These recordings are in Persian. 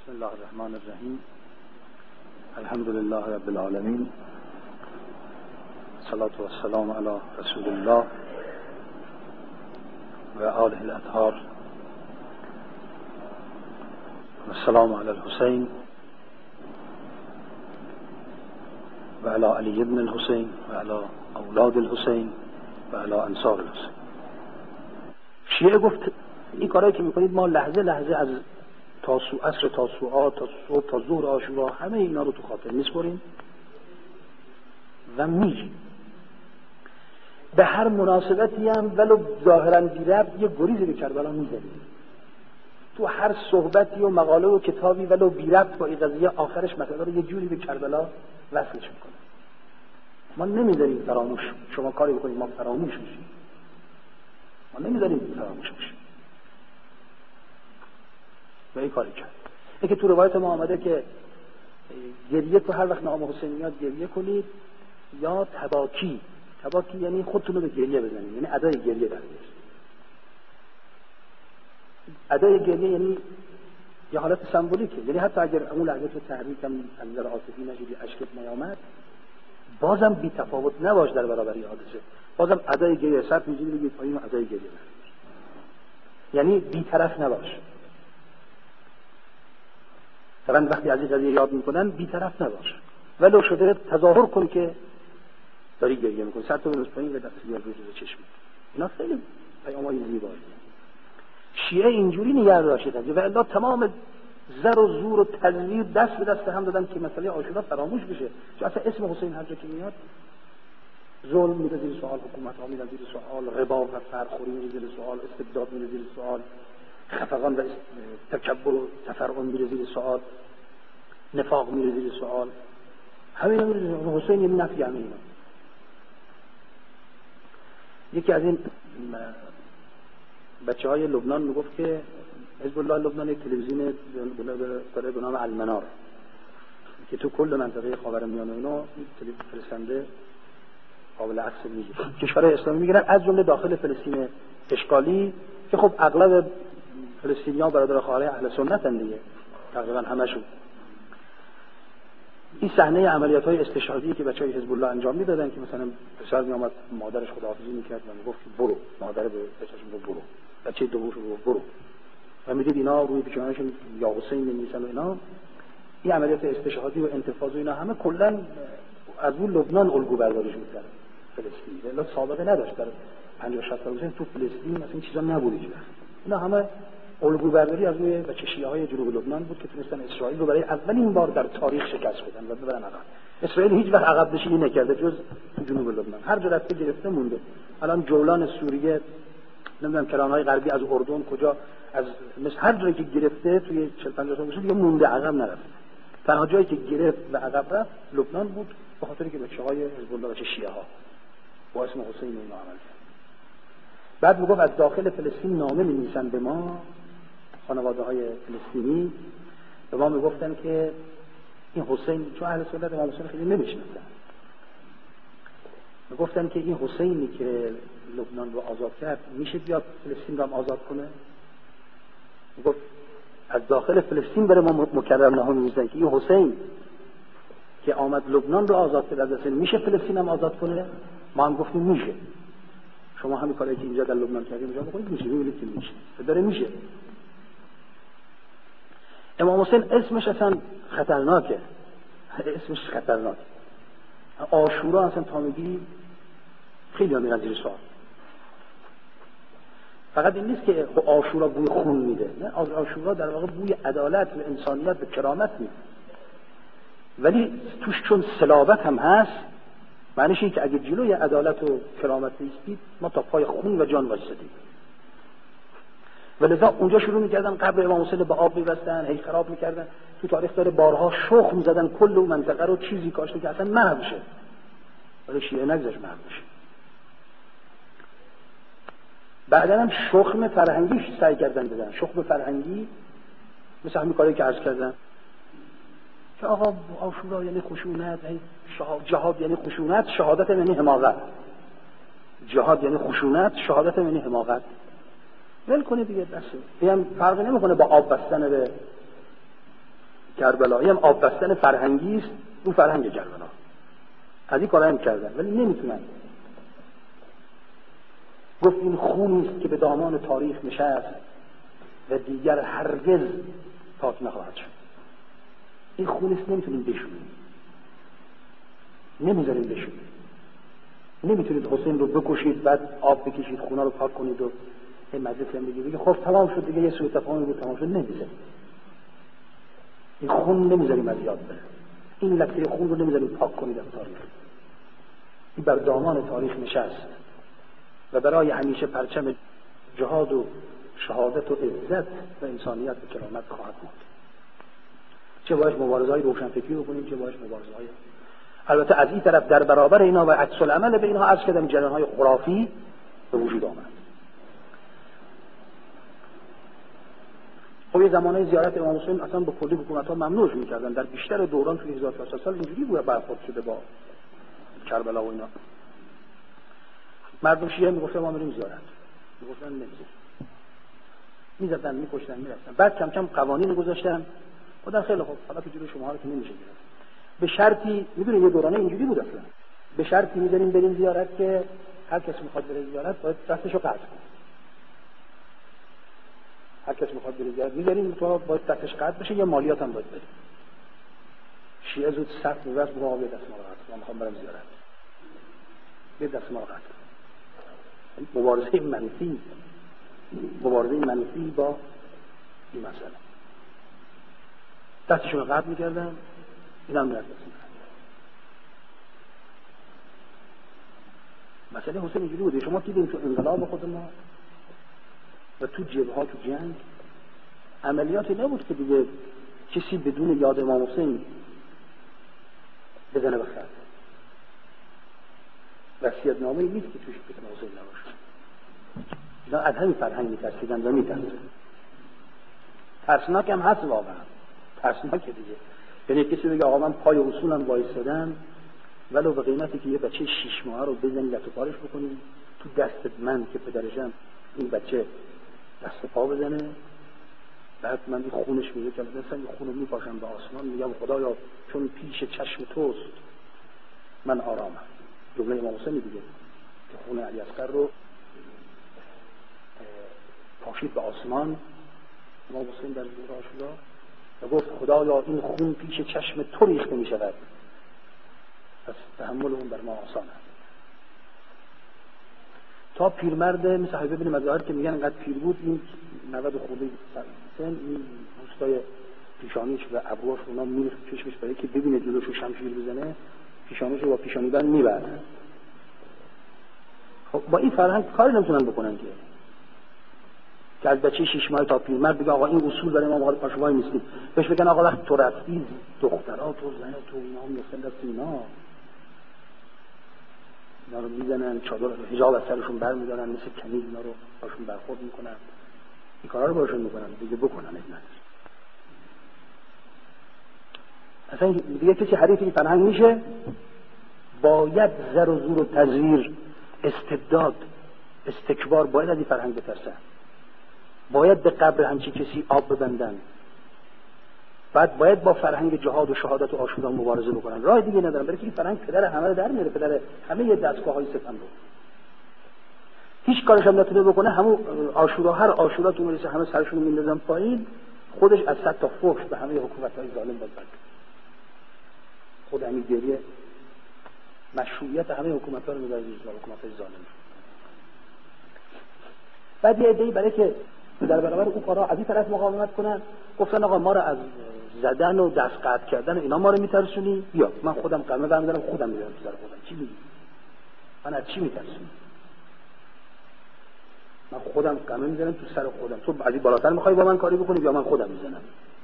بسم الله الرحمن الرحیم. الحمد لله رب العالمین. الصلاة والسلام علی رسول الله و آله الاطهار. السلام علی الحسین و علی علی ابن الحسین و علی اولاد الحسین و علی انصار الحسین. شیعه گفت این کارهایی که میکنید ما لحظه لحظه از عصر تاسوعا تا صبح تا ظهر عاشورا همه اینا رو تو خاطر میسپریم و میگیم. به هر مناسبتی هم ولو ظاهرا بی ربط یه گریزی به کربلا میزنیم. تو هر صحبتی و مقاله و کتابی ولو بی ربط با این قضیه آخرش مثلا رو یه جوری به کربلا وصلش میکنه. ما نمیذاریم فراموش. شما کاری بکنید ما فراموش میشیم. ما نمیذاریم فراموش بشیم. و این کاری کرد. اینکه تو روایت ما آمده که گریه تو هر وقت نام حسین میاد گریه کنید، یا تباکی یعنی خودتون رو به گریه بزنید، یعنی ادای گریه در بیارید. ادای گریه یعنی یه حالت سمبولیکه، یعنی حتی اگر اون لحظه تو تحریک هم از نظر عاطفی نشدی اشکت نیامد، بازم بی تفاوت نباش در برابر این حادثه، بازم ادای گریه سر می‌گیری بگید پایین و ادای گریه بزنید. یعنی بی طرف نباش. مثلا وقتی از این قضیه یاد میکنن بی‌طرف نباش، ولو شده تظاهر کن که داری گریه میکنی، سر تو بنوز پایین و دست بیار روی چشمت. اینا خیلی پیام‌های زیباییه. شیعه اینجوری نگه داشتن و الا تمام زر و زور و تزویر دست به دست هم دادن که مسئله عاشورا فراموش بشه. چون اصلا اسم حسین هر جا که میاد ظلم میره زیر سوال، حکومت‌ها میره زیر سوال، ربا و سرخوری میره زیر سوال، استبداد میره زیر سوال، خفقان و تکبر و تفرعن میره زیر سوال، نفاق میره زیر سوال، همین میره. حسین یه نفی همین اینا. یکی از این بچه های لبنان میگفت که حزب الله لبنان یک تلویزیون داره به نام المنار که تو کل منطقه خاورمیانه اینا فرستنده قابل عکس میگیره. کشورهای اسلامی میگیرن از جمله داخل فلسطین اشغالی که خب اغلب فلسطینیان برادر خواهر اهل سنتن دیگه، تقریبا همشون. این صحنه عملیات‌های استشهادی که بچه‌های حزب الله انجام میدادن که مثلا پسر میامد مادرش خداحافظی میکرد و میگفت برو، مادر به بچه‌ش میگفت برو، بچه دومش میگفت برو، و میدید اینا روی پیشانیشون یا حسین می‌نویسن و اینا. این عملیات استشهادی و انتفاض و اینا همه کلا از اون لبنان الگو برداریش می‌کردن فلسطین. ولی سابقه نداشت در 50 60 سال تو فلسطین مثلا این چیزا نبود هیچ وقت. اینا همه الگو برداری از روی بچه شیعه‌های جنوب لبنان بود که تونستن اسرائیل رو برای اولین بار در تاریخ شکست بدن و ببرن عقب. اسرائیل هیچ وقت عقب نشینی نکرده جز تو جنوب لبنان، هر جا رفته گرفته مونده. الان جولان سوریه، نمیدونم کرانهای غربی از اردن کجا، از مثل هر جایی که گرفته توی 40 50 سال گذشته دیگه مونده، عقب نرفته. تنها جایی که گرفت و عقب رفت لبنان بود، به خاطر که بچه‌های حزب الله بچه شیعه‌ها با اسم حسین اینا عمل کرد. بعد میگفت از داخل فلسطین نامه می‌نویسن به ما، خانواده‌های فلسطینی به ما میگفتن که این حسین، چون اهل سنت امام حسین خیلی نمی‌شناختن، میگفتن که این حسینی که لبنان رو آزاد کرد میشه بیاد فلسطین رو هم آزاد کنه. میگفت از داخل فلسطین برای ما مکرر نامه می‌نویسن که این حسین که آمد لبنان رو آزاد کرد از میشه فلسطین هم آزاد کنه. ما هم گفتیم میشه. شما همین کاری که اینجا در لبنان کردیم اونجا بکنید میشه، ببینید که میشه. داره میشه. امام حسین اسمش اصلا خطرناکه. اسمش خطرناکه. عاشورا اصلا تا میگی خیلی ها میرن زیر سوال. فقط این نیست که عاشورا بوی خون میده، نه، عاشورا در واقع بوی عدالت و انسانیت و کرامت میده. ولی توش چون صلابت هم هست، معنیش این که اگه جلوی عدالت و کرامت ایستید ما تا پای خون و جان وایسادیم. ولذا اونجا شروع می‌کردن قبر امام حسین به آب می‌بستن، هی خراب می‌کردن. تو تاریخ داره بارها شخم می‌زدن کل اون منطقه رو، چیزی کاشته که اصلا محو شه. ولی شیعه نگذاشت محو بشه. بعداً هم شخم فرهنگی سعی کردن بدن. شخم فرهنگی مثل همین کاری که عرض کردم که آقا عاشورا یعنی خشونت، جهاد یعنی خشونت، شهادت یعنی حماقت. جهاد یعنی خشونت، شهادت یعنی حماقت. ول کنه دیگه بس. این فرقی نمیکنه با آب بستن به کربلایی هم آب بستن فرهنگی است، اون فرهنگ کربلا. از این کارا هم کردن ولی نمیتونن. گفت این خونی است که به دامان تاریخ نشست و دیگر هرگز پاک نخواهد شد. این خون است نمیتونیم بشوریم، نمیذاریم بشوریم. نمیتونید حسین رو بکشید بعد آب بکشید خونه رو پاک کنید و این مجلس هم بگید خب تمام شد دیگه، یه سوء تفاهمی بود تمام شد. نمیذاریم. این خون نمیذاریم از یاد بره. این لکه خون رو نمیذاریم پاک کنید از تاریخ. این بر دامان تاریخ نشست و برای همیشه پرچم جهاد و شهادت و عزت و انسانیت و کرامت خواهد ماند. چه باش مبارزه‌های روشنفکری بکنیم، چه باش مبارزه‌های، البته از این طرف در برابر اینا و عکس العمل به اینها عرض کردم جریان‌های خرافی به وجود آمد. خب یه زمانه زیارت امام حسین اصلا به کلی حکومت‌ها ممنوعش می‌کردن. در بیشتر دوران توی 1400 سال اینجوری بود برخورد شده با کربلا و اینا. مردم شیعه میگفتن ما میریم زیارت، میگفتن نمی‌ذاریم، می‌زدن می‌کشتن می‌رفتن. بعد کم کم قوانین گذاشتن. خدا خیلی خوب، حالا که جلوی شما رو که نمیشه گرفت. به شرطی، می‌دونید یه دورانه اینجوری بود اصلا، به شرطی می‌ذاریم بریم زیارت که هر کس می‌خواد بره زیارت باید دستشو قطع کنه. هر کس می‌خواد بره زیارت می‌ذاریم تو باید دستش قطع بشه یا مالیات هم باید بده. شیعه زود سخت می‌وست به آب دست ما رو قطع، من می‌خوام برم زیارت. به دست ما رو قطع. مبارزه منفی با این مسئله. دستشون رو قطع می‌کردن، این هم درست می‌کردن. مسئله حسین اینجوری بوده. شما دیدین تو انقلاب خود ما و تو جبهه‌ها تو جنگ عملیاتی نبود که دیگه کسی بدون یاد امام حسین بزنه بخرد. وصیت‌نامه‌ای نیست که توش اسم حسین نباشه. اینا از همین فرهنگ می‌ترسیدن و می‌ترسن. ترسناک هم هست واقعا. ترسناکه دیگه. یعنی کسی بگه آقا من پای اصولم وایسادم ولو به قیمتی که یه بچه 6 ماهه رو بزنید دست و پارش بکنید تو دست من که پدرشم این بچه دست و پا بزنه، بعد من این خونش میگه که مثلا این خونو میپاشم به آسمان میگم خدایا چون پیش چشم توست من آرامم. جمله امام حسین دیگه که خون علی اصغر رو پاشید به آسمان امام حسین در روز عاشورا و گفت خدایا این خون پیش چشم تو ریخته می شود، پس تحمل اون بر ما آسان است. تا پیرمرد مثل حبیب بن مظاهر که میگن انقدر پیر بود، این 90 خورده سن، این روستای پیشانیش و ابروش اونا میره چشمش برای که ببینه جلوشو شمشیر بزنه، پیشانیشو با پیشانی بند میبره. خب با این فرهنگ کاری نمیتونن بکنن که از بچه 6 ماه تا پیرمرد بگه آقا این اصول داره ما مقابل پاشوای نیستیم. بهش بگن آقا وقت تو رفتی دخترها تو زن تو اینا میفتن دست اینا رو میزنن، چادر حجاب از سرشون برمیدارن، مثل کنیز اینا رو باشون برخورد میکنن. این کارا رو باشون میکنن دیگه، بکنن اینا. اصلا دیگه کسی حریف این فرهنگ میشه باید زر و زور و تزویر، استبداد، استکبار باید از این فرهنگ بترسن. باید به قبر همچی کسی آب ببندن. بعد باید با فرهنگ جهاد و شهادت و عاشورا مبارزه بکنن. راه دیگه ندارن، برای که این فرهنگ پدر همه رو در میاره، پدر همه دستگاه‌های ستم رو. هیچ کارش هم نتونه بکنه. همون عاشورا، هر عاشورا که میرسه همه سرشون رو میندازن پایین، خودش از صد تا فحش به همه حکومت‌های ظالم داد. خود همین گریه مشروعیت همه حکومت‌ها رو می‌ذاره جلوی حکومت‌های ظالم. بعد یه عده‌ای برای که در برابر اون کارا از این طرف مقاومت کنن، گفتن آقا ما رو از زدن و دست قطع کردن اینا ما رو میترسونی، بیا من خودم قمه برمی‌دارم خودم میرم تو سر خودم. چی میگی؟ من از چی میترسونی؟ من خودم قمه می‌ذارم تو سر خودم. تو از این بالاتر می‌خوای با من کاری بکنی یا من خودم میزنم؟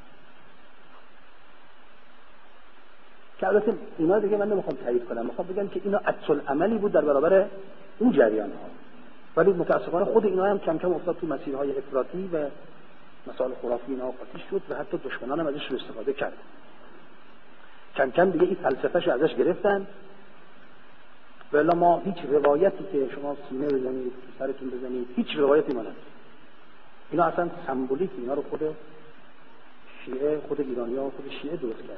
که البته اینا دیگه من نمیخوام تایید کنم، میخوام بگم که اینا عکس العملی بود در برابر اون جریان‌ها. ولی متاسفانه خود اینا هم کم کم افتاد تو مسیرهای افراطی و مسائل خرافی اینا قاطی شد و حتی دشمنان هم ازش استفاده کردن. کم کم دیگه این فلسفه‌شو ازش گرفتن. والا ما هیچ روایتی که شما سینه بزنید، سرتون بزنید، هیچ روایتی ما نداریم. اینا اصلا سمبولیک، اینا رو خود شیعه خود ایرانی‌ها خود شیعه درست کرد.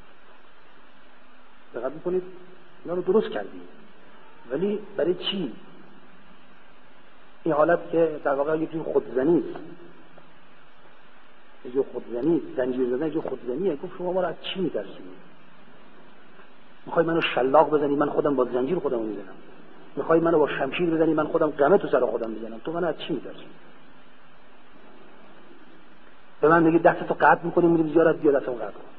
دقت می‌کنید اینا رو درست کردیم، ولی برای چی؟ این حالت که در واقع یه جور خودزنی است، یه جور خودزنی، زنجیر زدن، یه جور خودزنیه. گفت شما ما رو از چی می‌ترسونید؟ میخوای منو شلاق بزنی، من خودم با زنجیر خودمو میزنم. میخوای منو با شمشیر بزنی، من خودم قمه تو سر خودم میزنم. تو منو از چی میترسی؟ به من میگی دستتو قطع میکنی میری زیارت، بیا دستمو قطع کن.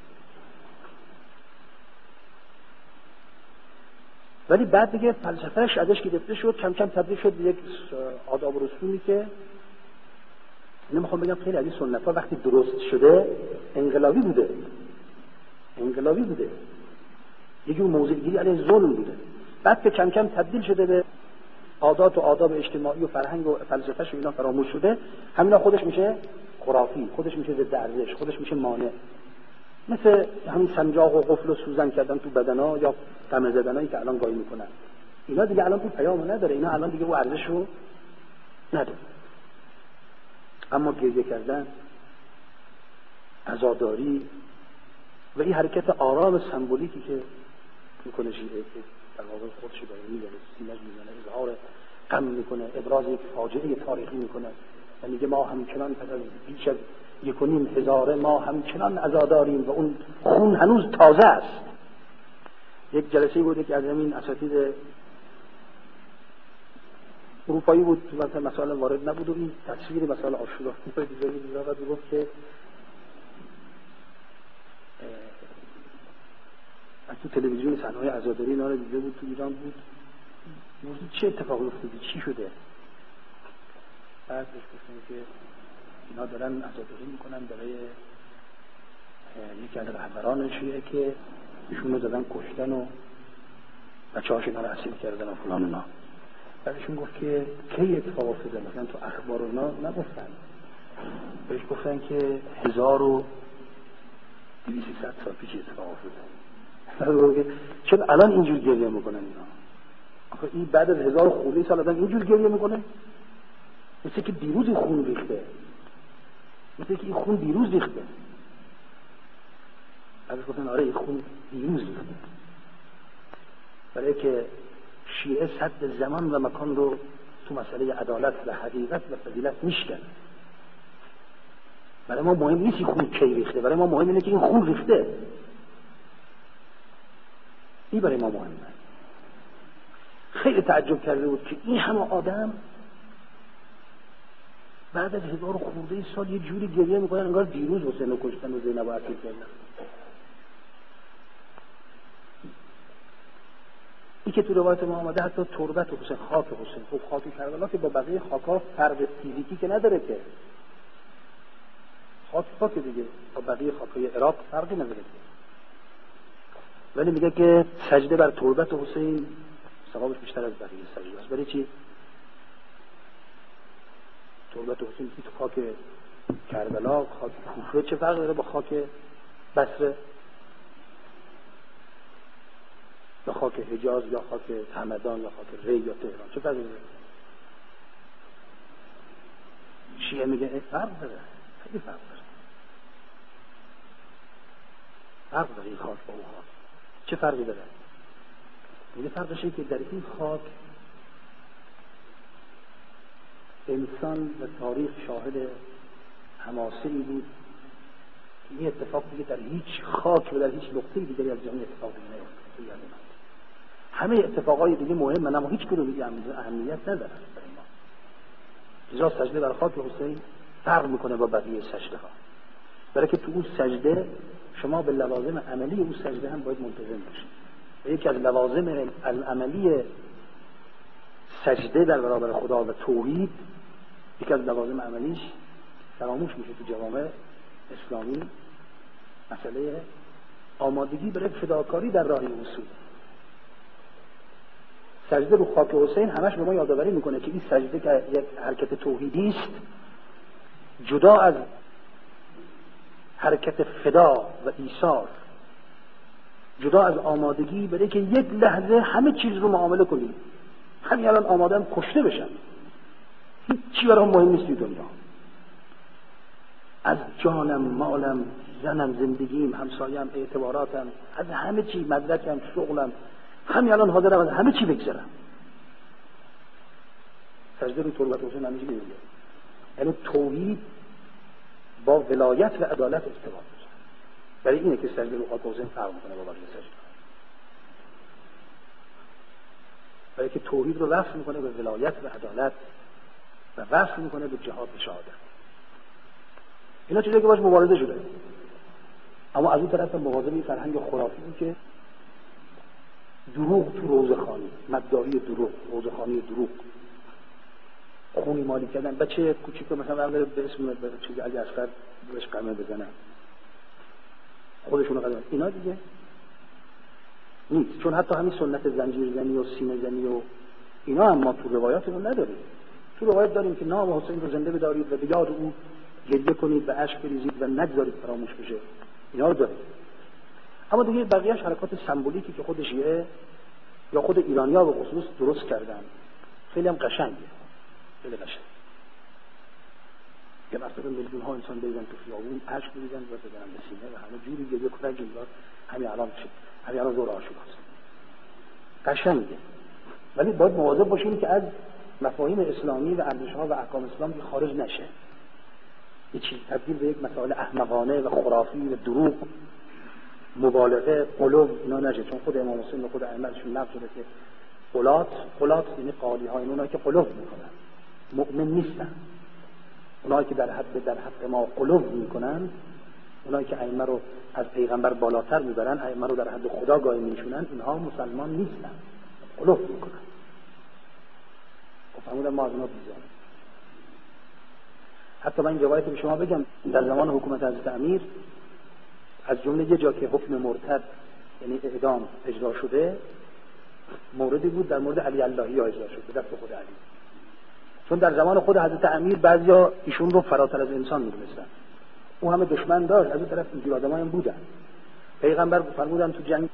ولی بعد دیگه فلسفه‌اش ازش گرفته شد، کم کم تبدیل شد به یک آداب و رسومی که نمیخوام بگم خیلی از این سنت‌ها وقتی درست شده انقلابی بوده، یه جور موضع‌گیری علیه ظلم بوده. بعد که کم کم تبدیل شده به عادات و آداب اجتماعی و فرهنگ و فلسفه‌ش و اینا فراموش شده، همینا خودش میشه خرافی، خودش میشه ضد ارزش، خودش میشه مانع. مثل همین سنجاق و قفل و سوزن کردن تو بدنا یا قمه زدنایی که الان گاهی میکنن، اینا دیگه الان تو پیام نداره، اینا الان دیگه اون ارزش رو نداره. اما گریه کردن، عزاداری و این حرکت آرام سمبولیکی که میکنه شیعه که در واقع خودش داره میزنه، سینه‌اش میزنه، اظهار غم میکنه، ابراز یک فاجعه تاریخی میکنه و میگه ما همچنان پس از بیش از 1,500 ما همچنان عزاداریم و اون خون هنوز تازه است. یک جلسه بوده که از همین اساتید اروپایی بود، مثلا مسائل وارد نبود و این تصویر مسائل عاشورا بود گفت که از تو تلویزیون صحنه‌های عزاداری اینا رو دیده بود، تو ایران بود، موضوع چه اتفاقی افتاده، چی شده؟ بعد بهش گفتن که اینا دارن عزاداری میکنن برای یکی از رهبران شیعه که ایشون رو دادن کشتن و بچه‌هاش اینا رو اسیر کردن و فلان اینا. بعدشون گفت که کی اتفاق افتاده؟ مثلا تو اخبار اونا نگفتن. بهش گفتن که 1200 سال پیش اتفاق افتاده. چون الان اینجور گریه میکنن اینا؟ آخه این بعد از 1000 خورده سال آدم اینجور گریه میکنه؟ مثل که دیروز این خون ریخته، مثل که این خون دیروز ریخته. از گفتن آره این خون دیروز ریخته، برای که شیعه سد زمان و مکان رو تو مسئله عدالت و حقیقت و فضیلت میشکنه. برای ما مهم نیست این خون کی ریخته، برای ما مهم اینه که این خون ریخته. این برای ما مهمه. خیلی تعجب کرده بود که این همه آدم بعد از 1000 خورده سال یه جوری گریه میکنن انگار دیروز حسین رو کشتن و زینب رو اسیر کردن. این که تو روایت ما آمده حتی تربت حسین، خاک حسین، خب خاک کربلا که با بقیه خاک‌ها فرق فیزیکی که نداره که، خاک دیگه با بقیه خاک‌های عراق فرقی نداره که. ولی میگه که سجده بر تربت حسین ثوابش بیشتر از بقیه سجده است. برای چی؟ تربت حسین که تو خاک کربلا، خاک کوفه چه فرق داره با خاک بصره یا خاک حجاز یا خاک همدان یا خاک ری یا تهران؟ چه فرقی داره؟ شیعه میگه فرق داره، خیلی فرق داره، فرق داره این خاک با اون خاک. چه فرقی داره؟ میگه فرقش اینه که در این خاک انسان و تاریخ شاهد حماسه‌ای بود که این اتفاق دیگه در هیچ خاک و در هیچ نقطه‌ای دیگری از جهان اتفاق نیفتاد. همه اتفاقای دیگه مهمن اما هیچ کدوم دیگه اهمیت ندارن برای ما. لذا سجده بر خاک حسین فرق میکنه با بقیه سجده‌ها، برای که تو اون سجده شما به لوازم عملی اون سجده هم باید منتظم باشید. و یکی از لوازم عملی سجده در برابر خدا و توحید، یکی از لوازم عملیش فراموش میشه تو جوامع اسلامی، مسئله آمادگی برای فداکاری در راه اصول. سجده رو خاک حسین همش به ما یادآوری میکنه که این سجده که یک حرکت توحیدی است، جدا از حرکت فدا و ایثار، جدا از آمادگی برای که یک لحظه همه چیز رو معامله کنیم. همین الان آمادم کشته بشم، هیچ چی برام مهم نیست دنیا، از جانم، مالم، زنم، زندگیم، همسایم، اعتباراتم، از همه چی، مدرکم، شغلم، همین الان حاضرم از همه چی بگذرم. سجده رو تربت حسین همه چی میگه. یعنی توحید با ولایت و عدالت ارتباط داره. برای اینه که سجده رو خاک حسین فرق میکنه با بقیه سجده. برای که توحید رو وصل میکنه به ولایت و عدالت و وصل میکنه به جهاد و شهادت. اینا چیزایی که باش مبارزه شده. اما از اون طرف مواظب فرهنگ خرافی بود که دروغ تو روزخوانی، مدعی دروغ، روزخوانی دروغ، خونی مالی کردن. بچه کوچیک مثلا بره به اسم چیزی علی اصغر بهش قمه بزنن، خودشونو قدم، اینا دیگه نیست. چون حتی همین سنت زنجیر زنی و سینه زنی و اینا هم ما تو روایاتمون نداریم. تو روایت داریم که نام حسین رو زنده بدارید و به یاد او گریه کنید و اشک بریزید و نگذارید فراموش بشه. اینا رو داریم. اما دیگه بقیه‌اش حرکات سمبولیکی که خود شیعه یا خود ایرانی‌ها به خصوص درست کردن. خیلی هم قشنگه. خیلی قشنگ. که مثلا میلیون‌ها انسان بریزن تو خیابون، اشک بریزن و بزنن به سینه و همه جوری گریه کنن که همین الان شد. همین الان زور آشوراست. قشنگه. ولی باید مواظب باشیم که از مفاهیم اسلامی و ارزش‌ها و احکام اسلام خارج نشه. یه چیز تبدیل به یک مسائل احمقانه و خرافی و دروغ، مبالغه، قلوب اینا نشه. چون خود امام حسین و خود ائمه‌شون نقل شده که قلات یعنی قالی‌ها، اینا که قلوب میکنن مؤمن نیستن. اونایی که در حق ما قلوب میکنن، اونایی که ائمه رو از پیغمبر بالاتر میبرن، ائمه رو در حد خدا قائل میشونن، اینها مسلمان نیستن، قلوب میکنن. فرمودن ما از اونا بیزاریم. حتی من این روایت به شما بگم، در زمان حکومت حضرت امیر از جمله یه جا که حکم مرتد یعنی اعدام اجرا شده، موردی بود در مورد علی اللهی اجرا شده، دست خود علی. چون در زمان خود حضرت امیر بعضیا ایشون رو فراتر از انسان می‌دونستن. او همه دشمن داشت، از اون طرف اینجور آدمایی هم بودن. پیغمبر فرمودن تو جنگ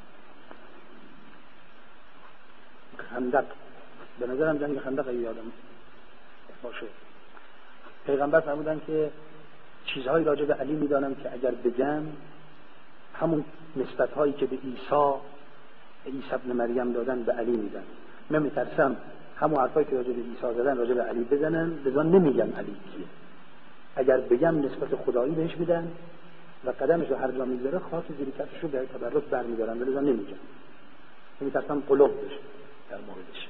خندق، به نظرم جنگ خندق یادم باشه، پیغمبر فرمودن که چیزهایی راجع به علی میدانم که اگر بگم همون نسبت‌هایی که به عیسی ابن مریم دادن به علی میدن. من میترسم همون حرفایی که راجع به عیسی زدن راجع به علی بزنن، لذا نمیگم علی کیه. اگر بگم نسبت خدایی بهش میدن و قدمش رو هر جا میذاره خاک زیر کفش رو به تبرک برمیدارن، لذا نمیگم. میترسم قلوب بشه در موردش.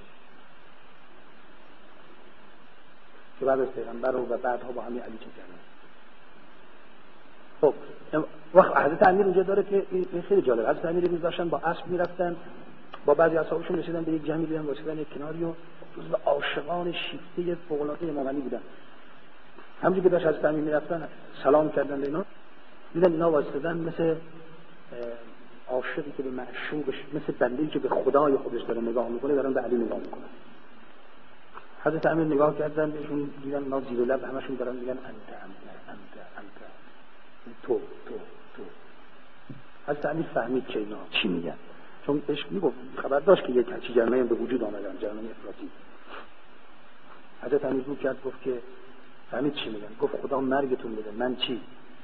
که بعد از پیغمبر رو و بعدها با همین علی چه کردن. خب وقت حضرت امیر اونجا داره که این خیلی جالب. حضرت امیر روز داشتن با اسب میرفتن، با بعضی اصحابشون رسیدن به یک جمعی، دیدن واسطن یک کناری و جزو عاشقان شیفته فوق‌العاده امام علی بودن. همونجوری که داشت حضرت امیر میرفتن سلام کردن به اینا، دیدن اینا واسطن مثل عاشقی که به معشوقش، مثل بنده‌ای که به خدای خودش داره نگاه میکنه، دارن به علی نگاه میکنن. حضرت امیر نگاه کردن بهشون، دیدن اینا زیر لب همشون دارن میگن انت تو. حضرت امیر فهمید که اینا چی میگن، چون بهش میگفت خبر داشت که یک همچین جرمه به وجود آمدن، جرمه افراطی. حضرت امیر رو کرد گفت که فهمید چی میگن، گفت خدا مرگتون بده، من چی؟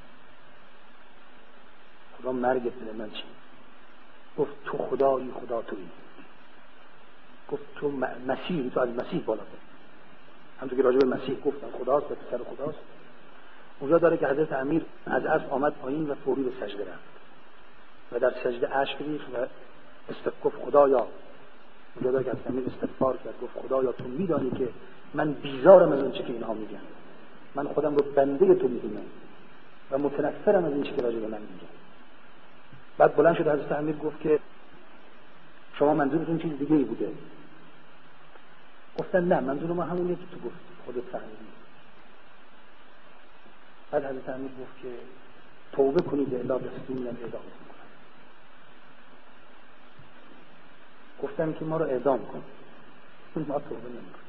خدا مرگت بده، من چی؟ گفت تو خدایی، خدا تویی. گفت تو مسیحی، تو از مسیح بالا برو. همونطور که راجع به مسیح گفتن خداست و پسر خداست. اونجا داره که حضرت امیر از اسب آمد پایین و فوری به سجده رفت و در سجده اشک ریخت و گفت خدایا. اونجا داره که حضرت امیر استغفار کرد، گفت خدایا تو میدانی که من بیزارم از اون چیزی که اینها میگن، من خودم رو بنده تو میدونم و متنفرم از این چیزی که راجع به من میگن. بعد بلند شد حضرت امیر گفت که شما منظورتون چیز دیگه ای بوده. گفتن نه، منظور ما همونیه که تو گفت، خودت فهمیدی. بعد حضرت امیر گفت که توبه کنید الا رسیدین اعدام میکنن. گفتن که ما رو اعدام کن، ما توبه نمیکنیم.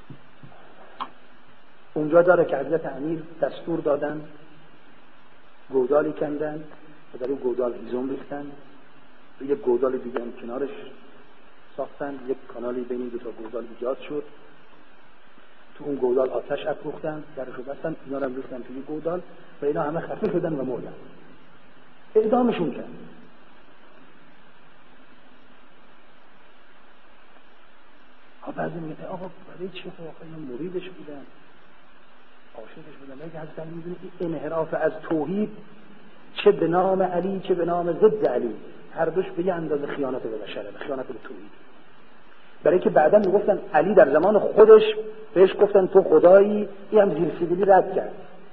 اونجا داره که حضرت امیر دستور دادن، گودالی کندن و در اون گودال هیزم ریختن، یک گودال دیگه هم کنارش ساختن، یک کانالی بین دو تا گودال ایجاد شد. تو اون گودال آتش افروختن، درشو بستن، اینا رو ریختن توی گودال و اینا همه خفه شدن و مردن. اعدامشون کرد. بعضی میگه آقا برای چی خب اینا مریدش بودن، عاشقش بودن؟ اگه حضرت علی میدونه این انحراف از توحید چه به نام علی چه به نام ضد علی هر دوش به یه اندازه خیانت به بشره، خیانت به توحید. برای که بعدا میگفتن علی در زمان خودش بهش گفتن تو خدایی، این هم زیرسیبیلی رد کرد.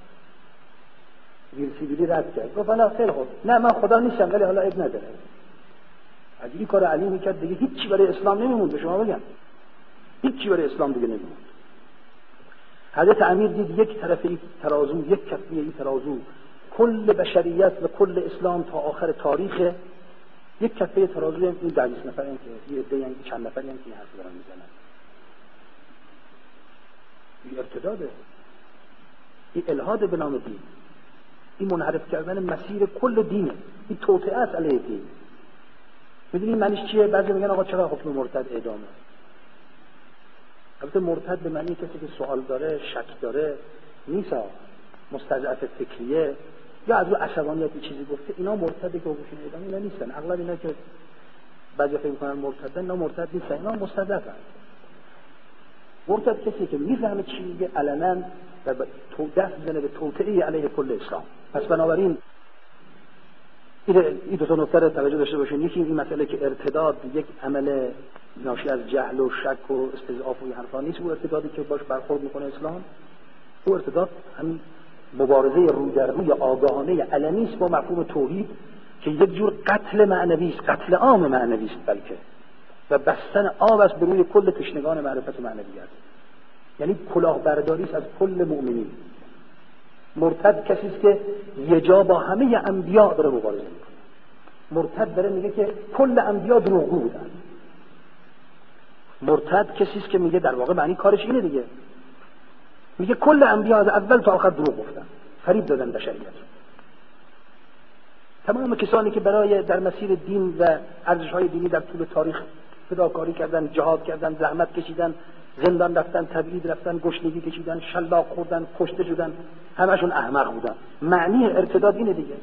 گفت نه خیلی خوب، نه من خدا نیستم ولی حالا عیب نداره. علی کار علی میکرد دیگه هیچی برای اسلام نمیموند. به شما بگم هیچی برای اسلام دیگه نمیموند. حضرت امیر دید یک طرف این ترازو، یک کفه این ترازو، کل بشریت و کل اسلام تا آخر تاریخ، یک کفه ترازو این 20 نفر هم که یه عده یعنی چند نفری هم که این حرف دارن میزنن. این ارتداده، این الحاد به نام دین، این منحرف کردن مسیر کل دینه، این توطئه است علیه دین. میدونی معنیش چیه؟ بعضی میگن آقا چرا حکم مرتد اعدامه؟ البته مرتد به معنی کسی که سوال داره، شک داره نیست، مستضعف فکریه یا از رو عصبانیت چیزی گفته، اینا مرتده که حکمشون اعدام اینا نیستن. اغلب اینا که بعضی فکر میکنن مرتدن، اینا مرتد نیستن، اینا مستضعفن. مرتد کسی که میفهمه چی میگه علنا و دست میزنه به توطئه علیه کل اسلام. پس بنابراین این دو تا نکته رو توجه داشته باشین. یکی این مسئله که ارتداد یک عمل ناشی از جهل و شک و استضعاف و این حرفا نیست. او ارتدادی که باش برخورد میکنه اسلام، او ارتداد همین مبارزه رو در روی آگاهانه علنی است با مفهوم توحید که یک جور قتل معنوی است، قتل عام معنوی است، بلکه و بستن آب است به روی کل تشنگان معرفت و معنویت، یعنی کلاهبرداری است از کل مؤمنین. مرتد کسی است که یه جا با همه انبیا داره مبارزه میکنه. مرتد داره میگه که کل انبیا دروغگو بودن. مرتد کسی است که میگه در واقع معنی کارش اینه دیگه، میگه کل انبیا از اول تا آخر دروغ گفتن، فریب دادن بشریت. تمام کسانی که برای در مسیر دین و ارزش‌های دینی در طول تاریخ فداکاری کردن، جهاد کردن، زحمت کشیدن، زندان رفتن، تبعید رفتن، گشنگی کشیدن، شلاق خوردن، کشته شدن، همشون احمق بودن. معنی ارتداد اینه دیگه.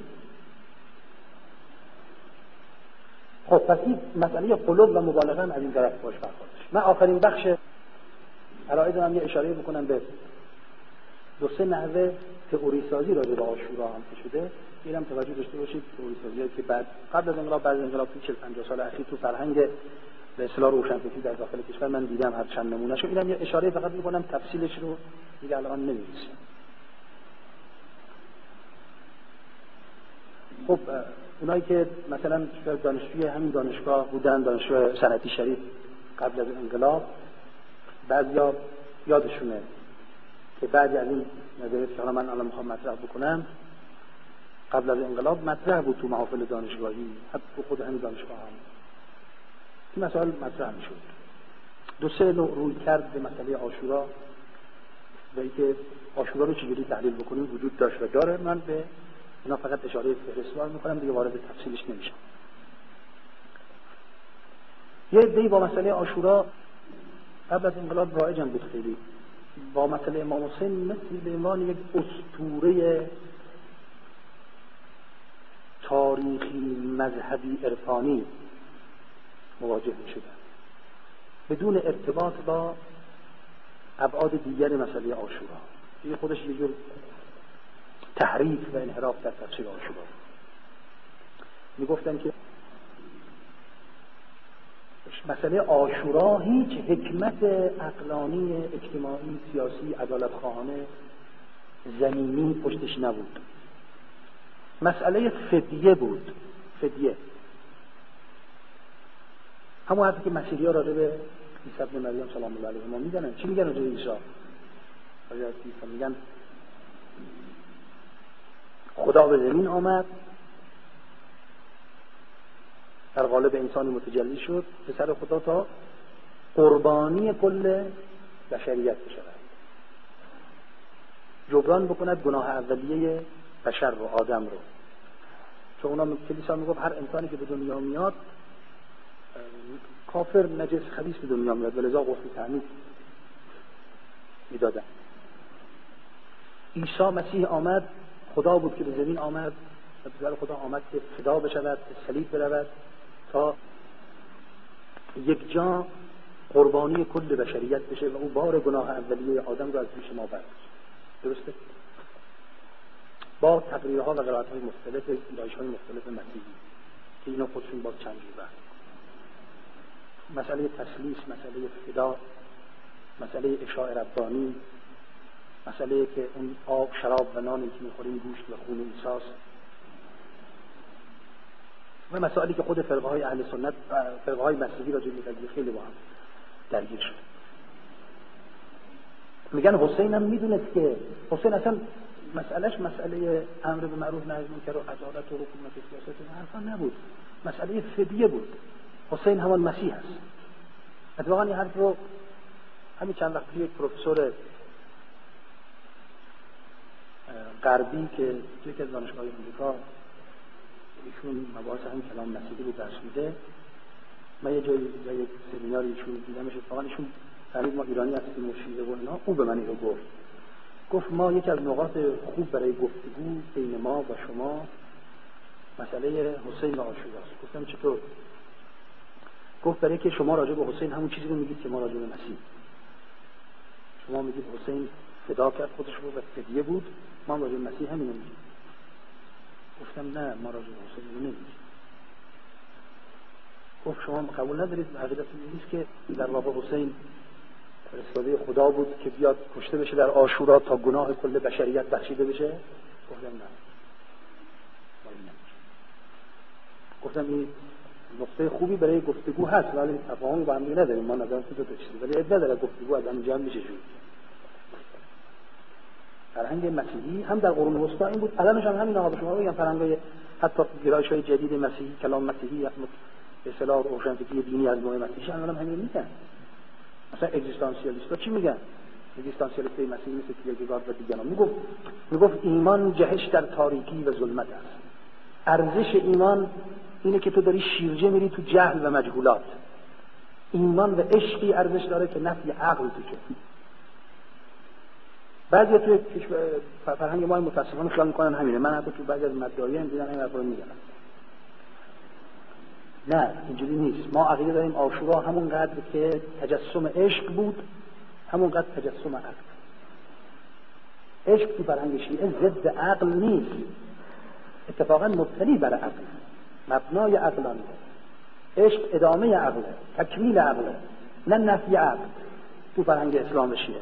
خب پس این مسئله قلوب و مبالغه از این طرف باش برخوردش. من آخرین بخش علایزم یه اشاره بکنم به دو سه نحوه تئوری سازی راجع به عاشورا هم که شده. اینم توجه داشته باشید، تئوری سازیایی که قبل از انقلاب، بعد از انقلاب تو 40-50 سال اخیر تو فرهنگ به اصطلاح روشنفکری در داخل کشور من دیدم هر چند نمونهشو. اینم یه اشاره فقط می‌کنم، تفصیلش رو دیگه الان نمی‌رسیم. خب اونایی که مثلا دانشجوی همین دانشگاه بودن، دانشجو صنعتی شریف قبل از انقلاب، بعضیا یادشونه که بعضی از این نظریات که من الان میخوام مطرح بکنم قبل از انقلاب مطرح بود تو محافل دانشگاهی، حتی تو خود همین دانشگاه هم این مسائل مطرح میشد. دو سه نوع روی کرد به مسئله عاشورا و اینکه عاشورا رو چجوری تحلیل بکنیم وجود داشت و داره. من به اینا فقط اشاره فهرستوار میکنم، دیگه وارد تفصیلش نمیشم. یه عده‌ای با مسئله عاشورا قبل از انقلاب رایجن بود، خیلی با مسئله امام حسین مثل به عنوان یک اسطوره تاریخی مذهبی عرفانی مواجه می شدن بدون ارتباط با ابعاد دیگر مسئله عاشورا. این خودش یه جور تحریف و انحراف در تفسیر عاشورا. می گفتن که مسئله عاشورا هیچ حکمت عقلانی، اجتماعی، سیاسی، عدالتخواهانه، زمینی پشتش نبود. مسئله فدیه بود. فدیه همون حرفی که مسیحی‌ها راجع به عیسی ابن مریم سلام الله علیه ما میگن. چی میگن راجع به عیسی؟ میگن خدا به زمین آمد، در قالب انسانی متجلی شد، پسر خدا تا قربانی کل بشریت بشود، جبران بکند گناه اولیه بشر رو، آدم رو. چون اونا کلیسا میگفت هر انسانی که به دنیا میاد کافر، نجس، خبیث به دنیا میاد، ولذا غسل تعمید میدادن. عیسی مسیح آمد، خدا بود که به زمین آمد، و پسر خدا آمد که فدا بشود، به صلیب برود تا یک جا قربانی کل بشریت بشه و او بار گناه اولیه آدم رو از پیش ما برداشت. درسته؟ با تقریرها و قرائت‌های مختلف، دایش‌های مختلف مسیحی که اینا خودشون باز چند جور بحث. مسئله تسلیس، مسئله فدا، مسئله اشاع ربانی، مسئله که اون آب، شراب و نانی که می‌خوریم گوشت و خون عیسی است، و مسائلی که خود فرقه‌های اهل سنت و فرقه‌های مسیحی راجع به قضیه خیلی با هم درگیر شد. میگن حسین هم میدونست که حسین اصلا مسئلهش مسئله امر به معروف نهی از منکر و عدالت و حکومت سیاست و حرفا نبود، مسئله فدیه بود. حسین همان مسیح است. اتفاقا این حرف رو همین چند وقت یک پروفسور غربی که توی یکی از دانشگاه‌های آمریکا ایشون مباحث همین کلام مسیحی رو درس میده، من یه جایی یک سمیناری ایشون دیدمش، اتفاقا ایشون فهمید ما ایرانی هستیم و شیعه و اینا، او به من اینو گفت ما یکی از نقاط خوب برای گفتگو بین ما و شما مسئله حسین و عاشوراست. گفتم چطور؟ گفت برای که شما راجع به حسین همون چیزی رو میگید که ما راجع به مسیح. شما میگید حسین فدا کرد خودش رو و فدیه بود، ما راجع به مسیح همین رو میگیم. گفتم نه، ما راجع به حسین رو نمیگیم. گفت شما قبول ندارید، عقیدتون نیست که در واقع حسین فرستاده خدا بود که بیاد کشته بشه در عاشورا تا گناه کل بشریت بخشیده بشه؟ گفتم نه. گفتم این نقطه خوبی برای گفتگو هست ولی تفاهمی با هم دیگه نداریم، ما نظرمون تو تا چیزی، ولی ادعا داره گفتگو از همینجا میشه شد. فرهنگ مسیحی هم در قرون وسطا این بود، الانش هم همین. آقا شما بگم فرهنگای حتی گرایش‌های جدید مسیحی، کلام مسیحی، به اصطلاح روشنفکری دینی از نوع مسیحی هم همین میگن. مثلا اگزیستانسیالیست‌ها چی میگن؟ اگزیستانسیالیست مسیحی مثل کیرکگارد و دیگران میگفت ایمان جهش در تاریکی و ظلمت است. ارزش ایمان اینه که تو داری شیرجه میری تو جهل و مجهولات. ایمان و عشقی ارزش داره که نفی عقل توشه. بعضی توی فرهنگ ما متأسفانه خیال میکنن همینه. من حتی تو بعضی از مداریم دیدم این حرفا رو میگن. نه، اینجوری نیست. ما عقیده داریم عاشورا همون قدر که تجسم عشق بود، همون قدر تجسم عقل. عشق تو فرهنگ شیعه ضد عقل نیست، اتفاقا مبتنی بر عقل، مبنای عقلانه. عشق ادامه عقله، تکمیل عقله، نه نفی عقل تو فرهنگ اسلام شیعه.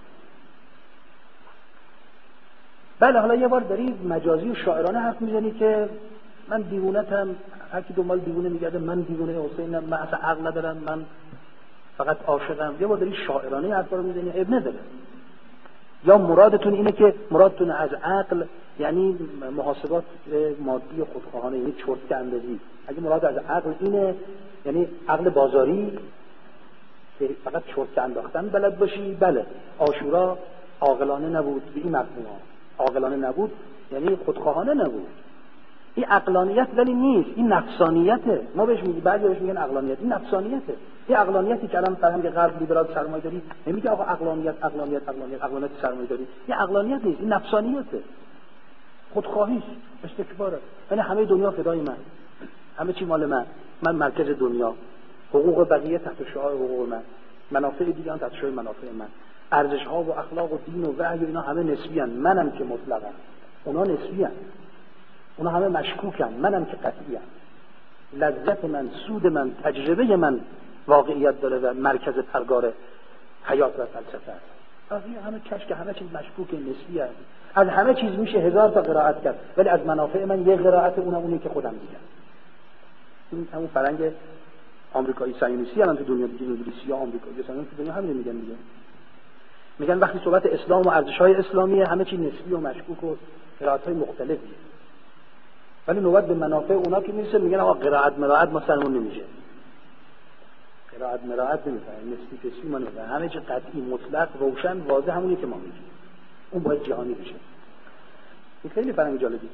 بله، حالا یه بار دارید مجازی و شاعرانه حرف میزنی که من دیوونتم، هر کی دنبال دیوونه میگرده، من دیوونه حسینم، من اصلا عقل ندارم، من فقط عاشقم. یه بار دارید شاعرانه حرفا رو میزنی، عیب نداره. یا مرادتون اینه که مرادتون از عقل یعنی محاسبات مادی خودخواهانه، یعنی چرت اندازی. اگه مراد از عقل اینه یعنی عقل بازاری که فقط چرت انداختن بلد باشی، بله عاشورا عاقلانه نبود. به این مفهوم عاقلانه نبود یعنی خودخواهانه نبود. این عقلانیت ولی نیست، این نفسانیته. ما بهش میگیم، بعضی بهش میگن عقلانیت، این نفسانیته. این عقلانیتی که الان فرهنگ غرب لیبرال سرمایه‌داری نمیگه آقا عقلانیت سرمایه‌داری. این عقلانیت نیست، این نفسانیته. خودخواهی، استکباره. یعنی همه دنیا فدای من، همه چی مال من مرکز دنیا، حقوق بقیه تحت شعار حقوق من، منافع دیگران تحت شعار منافع من، ارزش ها و اخلاق و دین و وحی و اینا همه نسبی ان، منم که مطلقم، اونا نسبی ان، اونا همه مشکوکن، منم که قطعی ام. لذت من، سود من، تجربه من واقعیت داره و مرکز پرگار حیات و فلسفه است. از این همه کشک همه چیز مشکوک نسبی است. از همه چیز میشه 1000 تا قرائت کرد، ولی از منافع من یه قرائت اونی که خودم میگم. این همون فرهنگ آمریکایی صهیونیستی الان تو دنیا دیگه، انگلیسی ها آمریکایی اصلا تو دنیا همین میگن دیگه. میگن وقتی صحبت اسلام و ارزش‌های اسلامیه همه چی نسبی و مشکوک و قرائت‌های مختلفیه. ولی نوبت به منافع اونا که میرسه میگن آقا قرائت ما سرمون نمیشه. قرائت نمیشه، نسبی کسی ما نمیشه. همه چی قطعی، مطلق، روشن، واضح همونی که ما میگیم. اون باید جهانی بشه. این خیلی فرهنگ جالبی.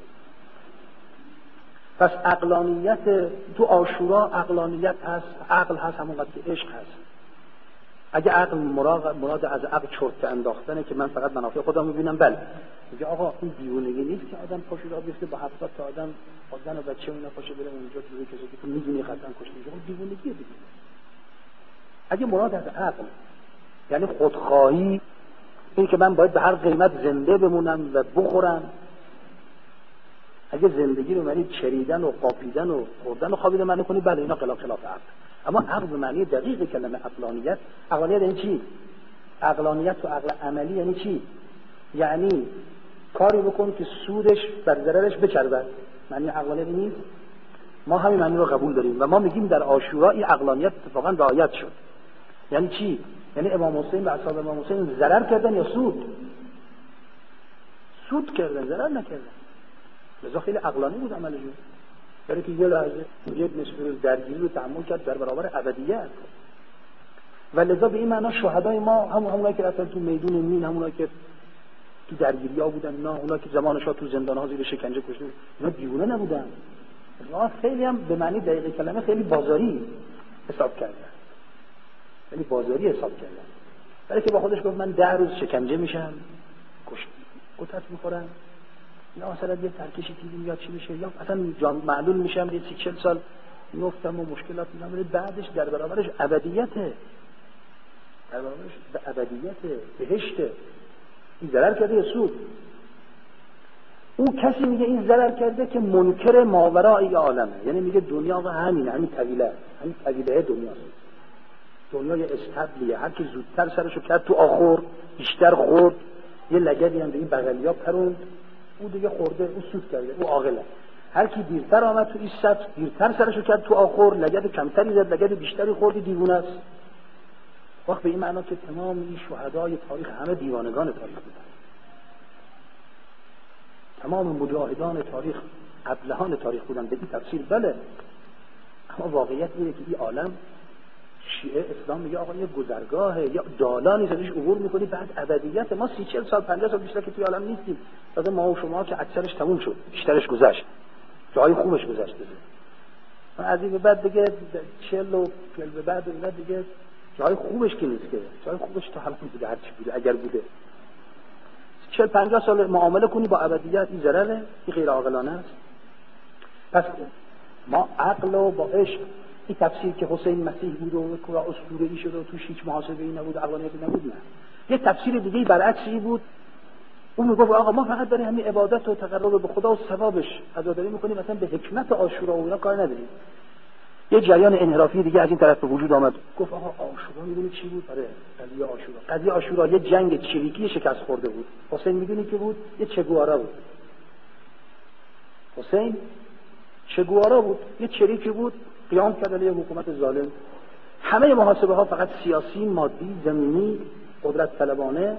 پس عقلانیت تو عاشورا عقلانیت هست، عقل هست همونقدر که عشق هست. اگه عقل مراد از عقل چرت انداختنه که من فقط منافع خودم میبینم، بله میگه آقا این دیوونگی نیست که آدم پاشو راه بیفته با 70 تا آدم زن و بچه اینا پاشه بره اونجا جوری کسی که تو میدونی قطعا کشته میشه، اون دیوونگیه دیگه. اگه مراد از عقل یعنی خودخواهی، این که من باید به هر قیمت زنده بمونم و بخورم، اگه زندگی رو معنی چریدن و قاپیدن و خوردن و خوابیدن معنی کنی، بله اینا خلاف عقل. اما عقل به معنی دقیق کلمه عقلانیت، عقلانیت یعنی چی؟ عقلانیت و عقل عملی یعنی چی؟ یعنی کاری بکن که سودش بر ضررش بچربد. معنی عقلانیت نیست. ما همین معنی رو قبول داریم و ما میگیم در عاشورا این عقلانیت اتفاقا رعایت شد. یعنی چی؟ یعنی امام حسین و اصحاب امام حسین ضرر کردن یا سود؟ سود کردن، ضرر نکردن. لذا خیلی عقلانی بود عملشون. برای که یه لحظه یک نصف درگیری رو تحمل کرد در برابر ابدیت. و لذا به این معنا شهدای ما همونایی که رفتن تو میدون مین، همونایی که تو درگیری‌ها بودن، نه اونایی که زمانشا تو زندان‌ها زیر شکنجه کشته، اینا دیوونه نبودن. اینا خیلی هم به معنی دقیق کلمه خیلی بازاری حساب کردن. خیلی بازاری حساب کردن. برای که با خودش گفت من 10 روز شکنجه میشم، قطعت میخورم، یا مثلا یه ترکشی دیدیم یا چی میشه، یا اصلا معلول میشم یه 30-40 سال میفتم و مشکلات میدم، ولی بعدش در برابرش ابدیته، در برابرش ابدیته، بهشته. این ضرر کرده یا سود؟ او کسی میگه این ضرر کرده که منکر ماورای عالمه، یعنی میگه دنیا و همین طویله دنیاست. دنیای استبلیه، هر کی زودتر سرشو کرد تو آخر بیشتر خورد، یه لگدی هم به این بغلیا پروند، او دیگه خورده، او سود کرده، او عاقله. هر کی دیرتر آمد تو این سطح، دیرتر سرشو کرد تو آخر، لگد کمتری زد، لگد بیشتری خوردی، دیوونه است. وقت به این معنا که تمام این شهدای تاریخ همه دیوانگان تاریخ بودن، تمام مجاهدان تاریخ ابلهان تاریخ بودن. به این تفسیر بله، اما واقعیت اینه که این عالم شیعه اسلام میگه آقا یه گذرگاهه، یا دالانی ازش عبور میکنی بعد ابدیت. ما 30-40 سال 50 سال بیشتر که توی عالم نیستیم، تازه ما و شما که اکثرش تموم شد، بیشترش گذشت، جای خوبش گذشت. من از این به بعد دیگه 40 و 40 به بعد اینا دیگه جای خوبش که نیست، که جای خوبش تو هم بوده، هر چی بوده اگر بوده. 40-50 سال معامله کنی با ابدیت، این ضرره، این غیر عاقلانه است. پس ما عقل و با عشق، این تفسیر که حسین مسیح بود و کورا اسطوره‌ای شده و توش هیچ محاسبه‌ای نبود، عقلانیتی نبود، نه. یه تفسیر دیگه برعکسی بود. اون میگفت آقا ما فقط برای همین عبادت و تقرب به خدا و ثوابش عزاداری می‌کنیم، مثلا به حکمت عاشورا و اینا کار نداریم. یه جریان انحرافی دیگه از این طرف به وجود آمد، گفت آقا عاشورا می‌دونی چی بود؟ آره قضیه عاشورا. قضیه عاشورا یه جنگ چریکی شکست خورده بود. حسین می‌دونی کی بود؟ یه چگوارا بود. حسین چگوارا بود، یه چریکی بود، قیام کرد علیه حکومت ظالم. همه محاسبه ها فقط سیاسی، مادی، زمینی، قدرت طلبانه.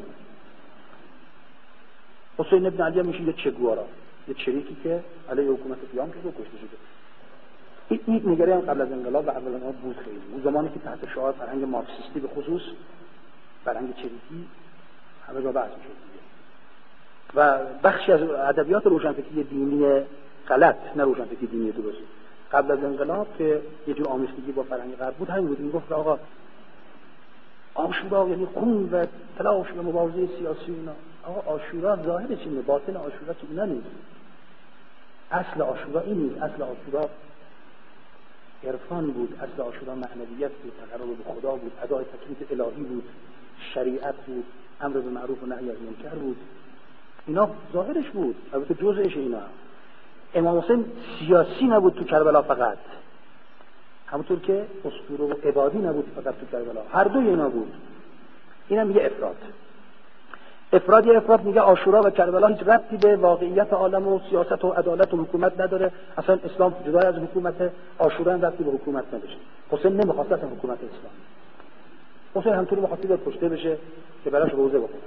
حسین ابن علی میشه یه چگوارا، یه چریکی که علیه حکومت قیام کرد و کشته شده. این نگرانی هم قبل از انقلاب و قبل از انقلاب بود خیلی. اون زمانی که تحت شعار فرهنگ مارکسیستی به خصوص فرهنگ چریکی همه جا بحث می‌شد و بخشی از ادبیات روشنفکری دینی غلط، نه روشنفکری دینی درست، قبل از انقلاب که یه جور آمیختگی با فرهنگ غرب بود، همین بود. میگفت آقا عاشورا یعنی خون و تلاش و مبارزه سیاسی اینا. آقا عاشورا ظاهرش اینه، باطن عاشورا که اینا نیست. اصل عاشورا این نیست. اصل عاشورا عرفان بود، اصل عاشورا معنویت بود، تقرب به خدا بود، ادای تکلیف الهی بود، شریعت بود، امر به معروف و نهی از منکر بود. اینا ظاهرش بود، البته جزءش اینا. امام حسین سیاسی نبود تو کربلا فقط، همونطور که اسطوره و عبادی نبود فقط تو کربلا، هر دوی اینا بود. اینم میگه افراد. افراد میگه عاشورا و کربلا هیچ ربطی به واقعیت عالم و سیاست و عدالت و حکومت نداره، اصلا اسلام جدا از حکومت، عاشورا هم ربطی به حکومت نداشت. حسین نمیخواست اصلا حکومت اسلام. حسین همونطوری می‌خواست که کشته بشه که براش روزه بخونه.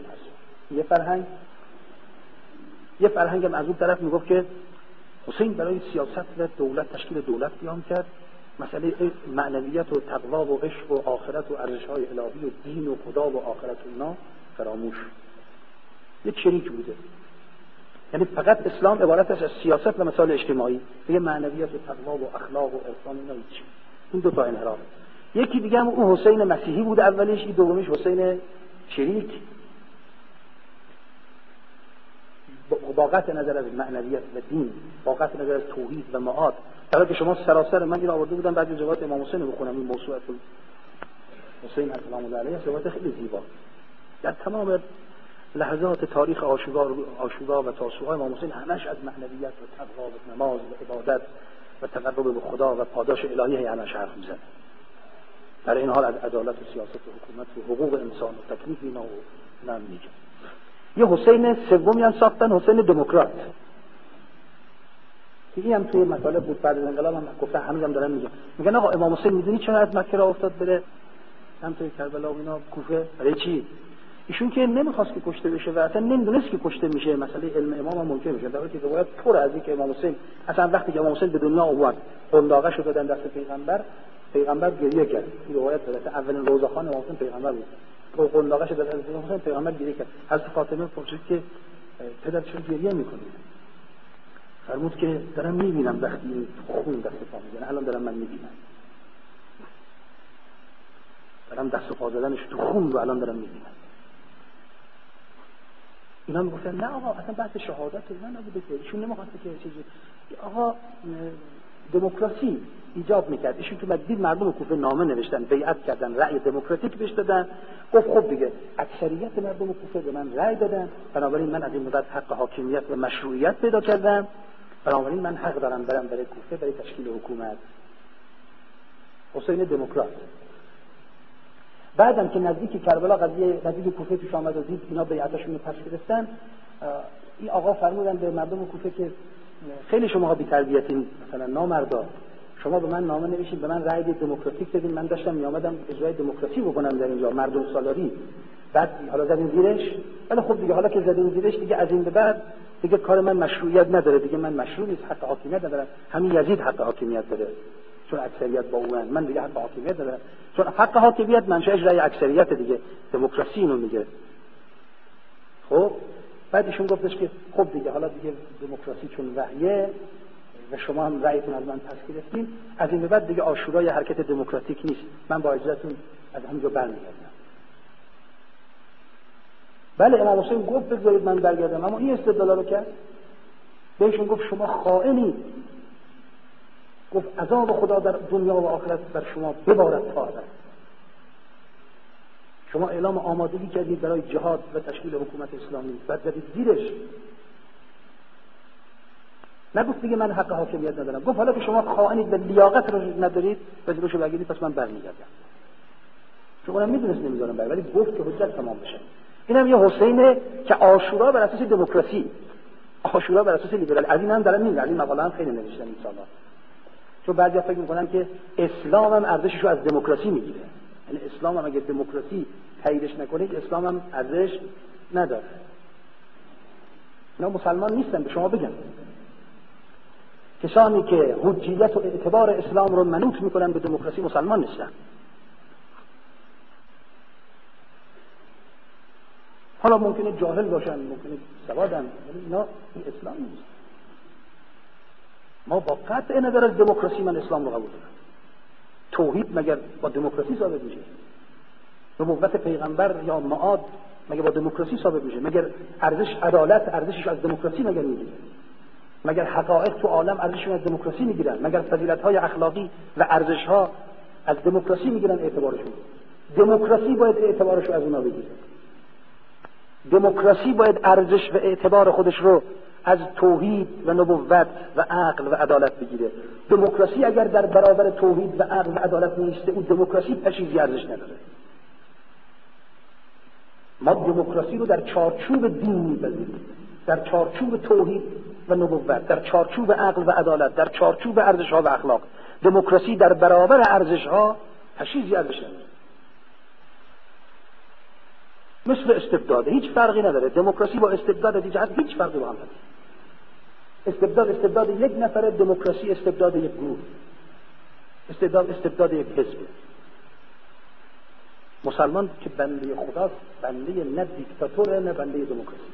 یه فرهنگ هم از اون طرف میگفت که حسین برای سیاست و دولت تشکیل دولت قیام کرد، مسئله معنویت و تقوا و عشق و آخرت و ارزش‌های الهی و دین و خدا و آخرت و اینا فراموش. یه شریک بوده. یعنی فقط اسلام عبارت است از سیاست و مسائل اجتماعی، دیگه معنویت و تقوا و اخلاق و عرفان اینا هیچ. این دو تا انحراف. یکی دیگه هم اون حسین مسیحی بود اولیش، این دومیش حسین چریک. با قطع نظر از معنویت و دین، با قطع نظر از توحید و معاد، در حالی که شما سراسر، من این آورده بودم بعد روایت امام حسین بخونم، این موسوعه حسین سلام الله علیه روایت خیلی زیبا در تمام لحظات تاریخ عاشورا و تاسوعا امام حسین همش از معنویت و تقوا و نماز و عبادت و تقرب به خدا و پاداش الهی همش حرف میزنه. در این حال از عدالت و سیاست و حکومت و حقوق انسان و تکلیف اینا و نم میگه. یه حسین سومی هم ساختن، حسین دموکرات. این هم توی مطالب بود بعد از انقلاب هم گفتن، هنوزم دارن میگن آقا امام حسین میدونی چرا از مکه راه افتاد بره هم توی کربلا و اینا کوفه؟ برای چی؟ ایشون که نمیخواست که کشته بشه و اصلا نمیدونست که کشته میشه، مسئله علم امام هم ممکن میشه. در حالی که روایت پر از اینکه امام حسین اصلا وقتی که امام حسین به دنیا آمد قنداقه شو دادن دست پیغمبر گریه کرد. این روایت داره اولین روزخوان امام حسین پیغمبر بود. قنداقه شو دادن امام حسین پیغمبر گریه کرد. حضرت فاطمه پرسید که پدر چرا گریه میکنی؟ فرمود که دارم میبینم وقتی خون دست پا میزنه، الان دارم من میبینم، دارم دست و پا زدنش تو خون رو الان دارم میبینم. اینا میگفتن نه آقا اصلا بحث شهادت اینا نبوده که، ایشون نمیخواسته که چیزی، آقا دموکراسی ایجاب میکرد. ایشون تو مدید مردم کوفه نامه نوشتن، بیعت کردن، رأی دموکراتیک بهش دادن. گفت خب دیگه اکثریت مردم کوفه به من رأی دادن، بنابراین من از این مدت حق حاکمیت و مشروعیت پیدا کردم، بنابراین من حق دارم برم برای کوفه برای تشکیل حکومت. حسین دموکرات. بعدم که نزدیک کربلا قضیه نزدیک کوفه پیش آمد و دید اینا بیعتشون رو پس گرفتن، این آقا فرمودن به مردم کوفه که خیلی شماها بی‌تربیتین، مثلا نامردا، شما به من نامه نوشید، به من رأی دموکراتیک دادین، من داشتم میآمدم اجرای دموکراسی بکنم در اینجا، مردم سالاری، بعد حالا زدین زیرش. ولی خب دیگه حالا که زدین زیرش دیگه از این به بعد دیگه کار من مشروعیت نداره، دیگه من مشروع نیست، حق حاکمیت ندارم. همین یزید حق حاکمیت داره چون اکثریت با اون، من دیگه حق حاکمیت ندارم چون حق حاکمیت منشأش رأی اکثریت دیگه، دموکراسی اینو میگه. خب بعد ایشون گفتش که خب دیگه حالا دیگه دموکراسی چون وحیه و شما هم رأیتون از من پس گرفتین، از این به بعد دیگه عاشورا یه حرکت دموکراتیک نیست، من با اجازهتون از همینجا برمیگردم. بله امام حسین گفت بذارید من برگردم، اما این استدلال رو کرد، بهشون گفت شما خائنید، گفت عذاب خدا در دنیا و آخرت بر شما ببارد تا ابد. شما اعلام آمادگی کردید برای جهاد و تشکیل حکومت اسلامی، بعد زدید زیرش. نگفت دیگه من حق حاکمیت ندارم، گفت حالا که شما خائنید و لیاقت رو ندارید وظیفه‌شو بگیرید، پس من برمیگردم. چون اونم میدونست نمیذارم بر، ولی گفت که حجت تمام بشه. اینم یه حسینه که عاشورا بر اساس دموکراسی، عاشورا بر اساس لیبرال، از این هم دارن میگن، این مقاله هم خیلی نوشتن ان شاءالله. چون بعضیا فکر میکنن که اسلام هم ارزشش رو از دموکراسی میگیره، یعنی اسلام هم اگه دموکراسی تاییدش نکنه اسلام هم ارزش نداره. اینا مسلمان نیستن. به شما بگم کسانی که حجیت و اعتبار اسلام رو منوط میکنن به دموکراسی مسلمان نیستن. حالا ممکنه جاهل باشن، ممکنه سوادن، ولی اینا این اسلام نیست. ما با قطع نظر از دموکراسی من اسلام رو قبول دارم. توحید مگر با دموکراسی ثابت میشه؟ نبوت پیغمبر یا معاد مگر با دموکراسی ثابت میشه؟ مگر ارزش عدالت ارزشش از دموکراسی مگر میگیره؟ مگر حقایق تو عالم ارزششون از دموکراسی میگیرن؟ مگر فضیلت‌های اخلاقی و ارزش‌ها از دموکراسی میگیرن اعتبارشون؟ دموکراسی باید اعتبارش رو از اونها بگیره. دموکراسی باید ارزش و اعتبار خودش رو از توحید و نبوت و عقل و عدالت بگیره. دموکراسی اگر در برابر توحید و عقل و عدالت نیسته، اون دموکراسی چیزی ارزش نداره. ما دموکراسی رو در چارچوب دین می‌پذیریم، در چارچوب توحید و نبوت، در چارچوب عقل و عدالت، در چارچوب ارزش‌ها و اخلاق. دموکراسی در برابر ارزش‌ها چیزی ارزش نداره. مثل استبداد هیچ فرقی نداره. دموکراسی با استبداد از جهت هیچ فرقی با هم نداره. استبداد یک نفره، دموکراسی استبداد یک گروه، استبداد یک حزب. مسلمان که بنده خداست، بنده نه دیکتاتور نه بنده دموکراسی.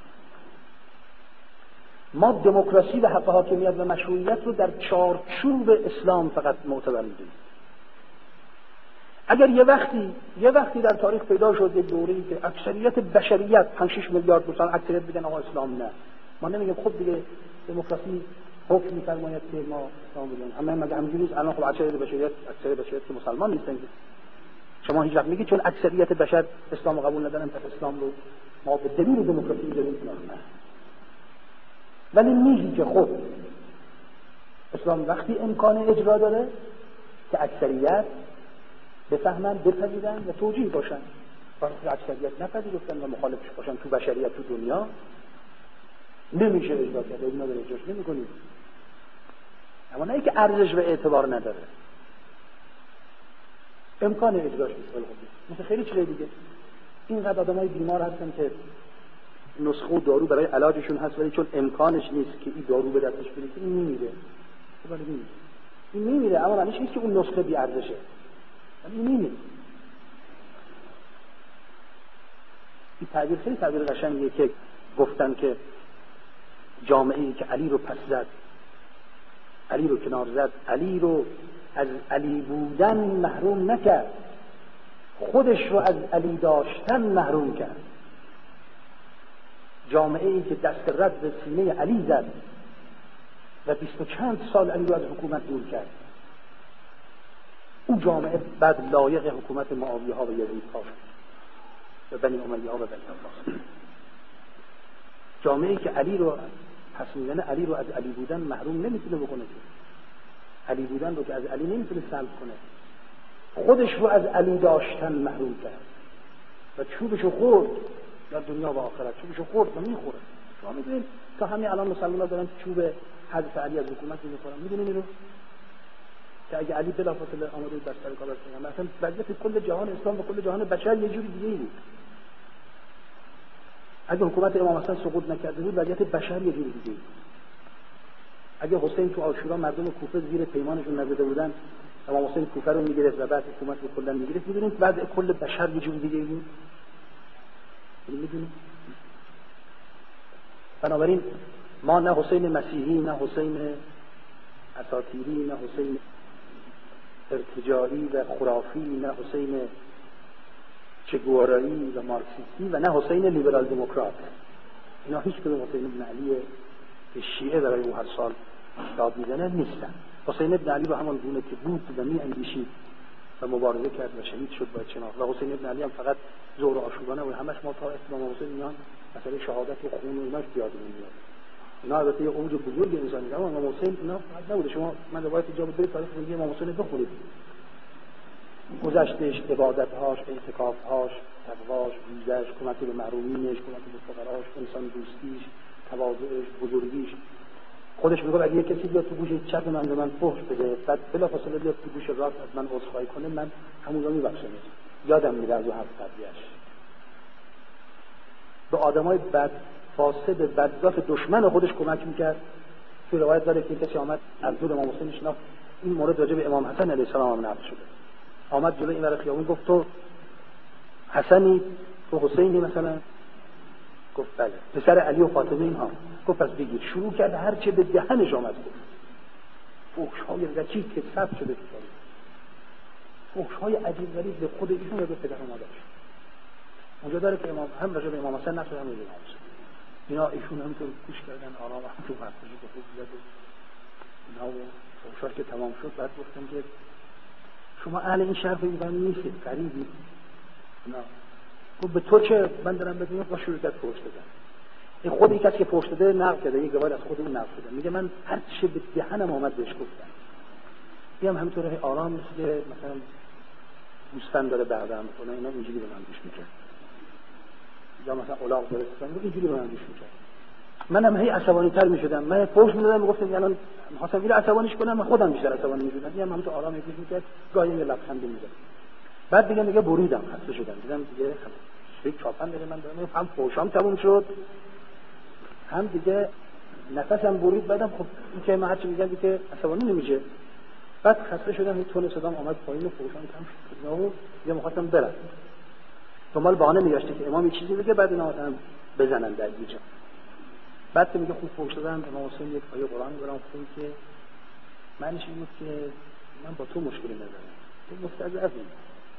ما دموکراسی و حق حاکمیت و مشروعیت رو در چارچوب اسلام فقط معتبر می‌دونیم. اگر یه وقتی در تاریخ پیدا شد یه دوره‌ای که اکثریت بشریت 5-6 میلیارد انسان اکثریت بگن آقا اسلام نه، ما نمیگیم خب دیگه دموکراسی حکم می‌فرماید که ما اسلام بدیم، همه مگه همینجوری نیست؟ الان خب اکثریت بشریت که مسلمان نیستن. شما هیچ وقت میگید چون اکثریت بشر اسلام قبول ندارن پس اسلام رو ما به دلیل دموکراسی می‌ذاریم نه. ولی میگی که خب اسلام وقتی امکان اجرا داره که اکثریت بفهمن، بپذیرن و توجیه باشن، وقتی اکثریت نپذیرفتن و مخالفش باشن تو بشریت تو دنیا نمیشه اجرا کرد، اینا داره اجراش نمی‌کنید. اما نه اینکه ارزش و اعتبار نداره، امکان اجراش نیست. مثل خیلی چیزای دیگه اینقدر آدمای بیمار هستن که نسخه و دارو برای علاجشون هست ولی چون امکانش نیست که این دارو به دستش برسه این میمیره. این میمیره اما معنیش نیست که اون نسخه بی ارزشه، ولی این میمیره. این تعبیر خیلی تعبیر قشنگیه که گفتن که جامعه‌ای که علی رو پس زد، علی رو کنار زد، علی رو از علی بودن محروم نکرد، خودش رو از علی داشتن محروم کرد. جامعه‌ای که دست رد به سینه علی زد و 20 و چند سال علی رو از حکومت دور کرد، اون جامعه بعد لایق حکومت معاویه ها و یزید ها شد و بنی امیه ها و بنی عباس. جامعه‌ای که علی رو پس میزنه، علی رو از علی بودن محروم نمیتونه بکنه، علی بودن رو که از علی نمیتونه سلب کنه، خودش رو از علی داشتن محروم کرد و چوبشو خورد در دنیا و آخرت، چوبشو خورد و میخوره. شما میدونید تا همین الان مسلمان‌ها دارن چوب حذف علی از حکومت میخورن. میدونید اینو که اگه علی بلافاصله آماده بستر کار کنه، مثلا وضعیت کل جهان اسلام و کل جهان بشر یه جوری دیگه بود. اگه حکومت امام حسن سقوط نکرده بود وضعیت بشر یه جوری دیگه بود. اگه حسین تو عاشورا مردم کوفه زیر پیمانشون نزده بودن، امام حسین کوفه رو میگرفت و بعد حکومت رو کلا میگرفت، میدونید وضع کل بشر یه جوری دیگه بود. میدونید بنابراین ما نه حسین مسیحی، نه حسین اساطیری، نه حسین ارتجاعی و خرافی، نه حسین چگوارایی و مارکسیستی و نه حسین لیبرال دموکرات، اینا هیچ کدوم حسین بن علی که شیعه برای او هر سال داد میزنه نیستن. حسین بن علی رو همان گونه که بود و می اندیشید و مبارزه کرد و شهید شد باید شناخت. و حسین بن علی هم فقط ظهر و عاشورا نبود، همش ما تا اسلام حسین میان مسئله شهادت و خون و ایناش یادمون میاد. اینا البته یه اوج بزرگ انسانی اما امام حسین اینا نبوده. شما من روایت اینجا برید تاریخ زندگی امام حسین بخونید، گذشتش، عبادت‌هاش، اعتکاف‌هاش، تقواش، ویژه‌اش، کمک به محرومینش، کمک به فقراش، انسان دوستیش، تواضعش، بزرگیش. خودش میگه اگه کسی بیاد تو گوش چپ من به من فحش بده، بعد بلافاصله بیاد تو گوش راست از من عذرخواهی کنه، من همونجا میبخشمش. یادم میاد از اون حرف قبلیش. به آدمای بد، فاسد، بدذات، دشمن خودش کمک میکرد. تو روایت داره که کسی آمد از دور امام حسین شناخت، این مورد راجع به امام حسن علیه السلام هم نقل شده. آمد جلوی این ور خیابون گفت تو حسنی، تو حسینی مثلا؟ گفت بله. پسر علی و فاطمه اینها؟ گفت پس بگیر. شروع کرد هر چه به دهنش آمد گفت. فحش‌های رکیک که ثبت شده تو تاریخ، فحش‌های عجیب غریب به خود ایشون و به پدر و مادرش. اونجا داره که امام هم راجع به امام حسن نقل هم میگه اینا ایشون همینطور گوش کردن آرام تو حرفش گفت زد اینا و فحش‌ها که تمام شد بعد گفتن که شما اهل این شهر ایران نیستید، غریبید. نه. گفت به تو چه؟ من دارم بدونم با شروع کرد فحش دادن. این خود این کسی که فحش داده نقل کرده، یه گواهی از خود اون نقل شده. میگه من هر چه به دهنم اومد بهش گفتم. میام همینطوره آرام مثل مثلا گوسفند داره بردم میکنه، اینا اینجوری به من گوش میکنه. یا مثلا الاغ داره میگه اینجوری به من گوش میکنه. منم هی عصبانی تر میشدم. من فحش میدادم میگفتم الان می‌خواستم اینو عصبانیش کنم، من خودم بیشتر عصبانی میشدم. میام همینطور آرام گوش میکرد، گاهی یه لبخند میزد. بعد دیگه بریدم، خسته شدم. دیدم دیگه یک چاپن داره من دارم هم فحشام تموم شد، هم دیگه نفسم برید. بعدم خب این که من هرچی میگم دیگه عصبانی نمیشه. بعد خسته شدم، یه تون صدام اومد پایین و فحشام تموم شد. نه دیگه می‌خواستم برم. دنبال بهانه میگشته که امام یه چیزی بگه بعد اینا بزنن در یه جا. بعد که میگه خوب فحش دادن، امام حسین یک آیه قرآن می‌برام خوند که معنیش این بود که من با تو مشکلی ندارم، تو مستضعفی،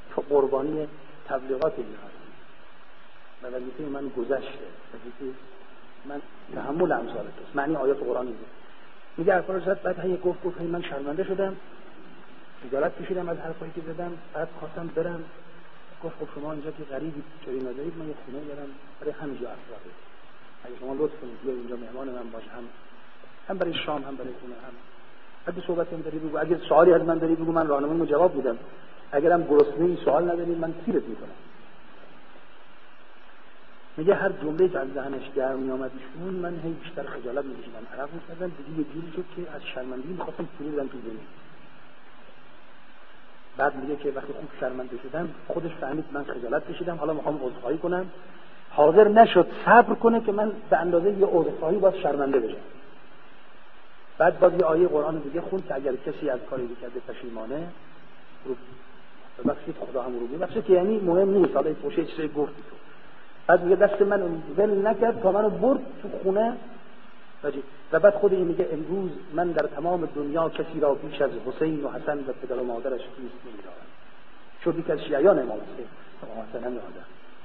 تو قربانی تبلیغات این هستم و وظیفه من گذشته، وظیفه من تحمل امثال توست. معنی آیات قرآن اینه. میگه حرفا زد، بعد هی گفت من شرمنده شدم، خجالت کشیدم از حرفایی که زدم، بعد خواستم برم. گفت خب شما اینجا که غریبی جایی ندارید، من یه خونه دارم برای همینجا افراد، اگه شما لطف کنید بیا اینجا مهمان من باش، هم برای شام هم برای خونه، هم اگه صحبتی هم داری بگو، اگه سوالی از من داری بگو، من راهنمایی جواب میدم، اگرم گرسنه‌ای سوال نداری من تیرت میکنم. میگه هر جمله‌ای که از ذهنش در میامد ایشون، من هی بیشتر خجالت می‌کشیدم، عرق می‌کردم، دیگه یه جوری شد که از شرمندگی می‌خواستم فرو بدم تو زمین. بعد میگه که وقتی خوب شرمنده شدم خودش فهمید من خجالت کشیدم، حالا میخوام عذرخواهی کنم، حاضر نشد صبر کنه که من به اندازه یه عذرخواهی باز شرمنده بشم. بعد باز یه آیه قرآن دیگه خوند که اگر کسی از کاری کرده پشیمانه ببخشید خدا هم رو ببخشه، که یعنی مهم نیست حالا پوشه چیزی گفت. بعد میگه دست من ول نکرد تا منو برد تو خونه و بعد خود این میگه امروز من در تمام دنیا کسی را بیش از حسین و حسن و پدر و مادرش دوست نمی‌دارم. شد یک از شیعیان امام حسین هم یادم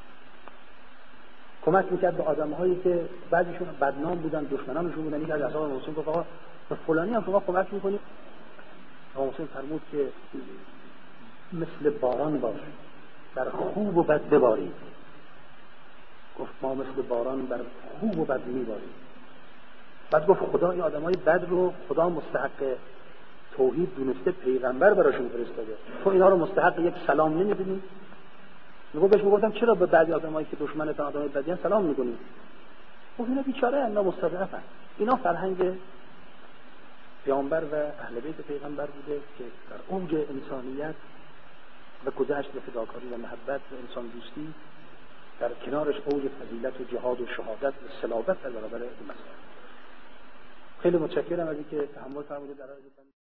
کمک میکرد به آدم‌هایی که بعضیشون بدنام بودن، دشمنانشون بودن. یک از اصحاب حسین گفت آقا به فلانی هم شما کمک می‌کنید. امام حسین فرمود که مثل باران باش، در خوب و بد ببارید. گفت ما مثل باران بر خوب و بد میباریم. بعد گفت خدا این آدمای بد رو خدا مستحق توحید دونسته، پیغمبر براشون فرستاده، تو اینا رو مستحق یک سلام نمیدونی؟ بهش میگفتم چرا به بعضی آدمایی که دشمنتن آدمای بدیان سلام میکنی؟ گفت اینا بیچاره اینا مستضعفن، اینا فرهنگ پیامبر و اهل بیت پیغمبر بوده که در اوج انسانیت و گذشت به فداکاری و محبت و انسان دوستی در کنارش اوج فضیلت و جهاد و شهادت و صلابت در برابر این مسائل. خیلی متشکرم از اینکه تحمل فرمودید.